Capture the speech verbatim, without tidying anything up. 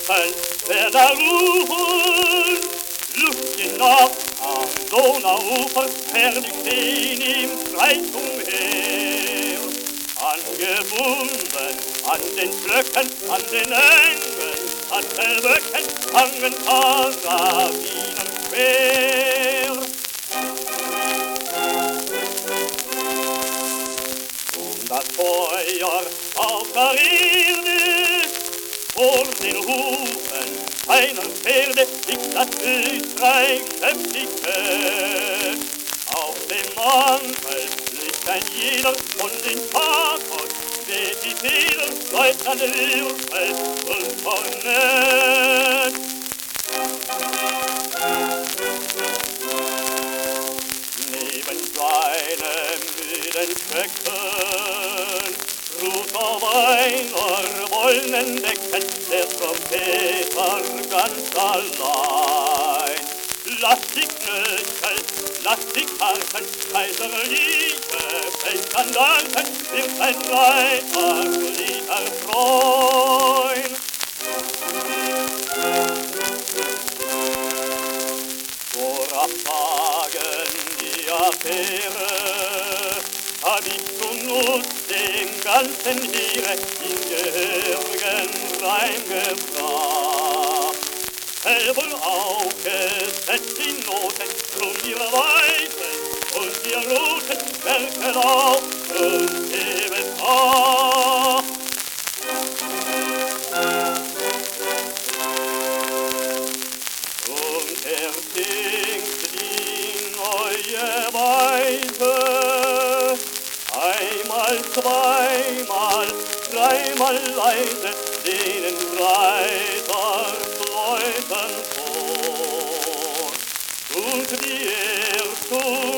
Vögel werden rufen, Lüftchen ab am Donauufer, herrlich stehen im Streit umher. Angebunden an den Blöcken, an den engen Sattelböcken, hangen Karabinen schwer. Und das Feuer auf der Erde, vor den Hufen einer Pferde liegt das Österreich schäftige. Auf dem Mantel liegt ein jeder von den Pathos, weht die Feder, Leutnant Würfel und Kornett. Neben seinem müden Schrecken ruht auf einer wollenen Decken der Trompeter ganz allein. Lass die Knöchel, lass die Karten, kaiserliche Feldstandarten, wird ein Reiterlied erfreuen. Vor acht Tagen die Affäre hab ich zu Not den ganzen Heere in gehörigen Reim gebracht. Selber aufgesetzt die Noten, drum ihr Weißen und ihr Roten werken auf und geben Acht. Und er singt die neue Weise, einmal, zweimal, dreimal leise, denen Reiter läuten vor. Und wie er zu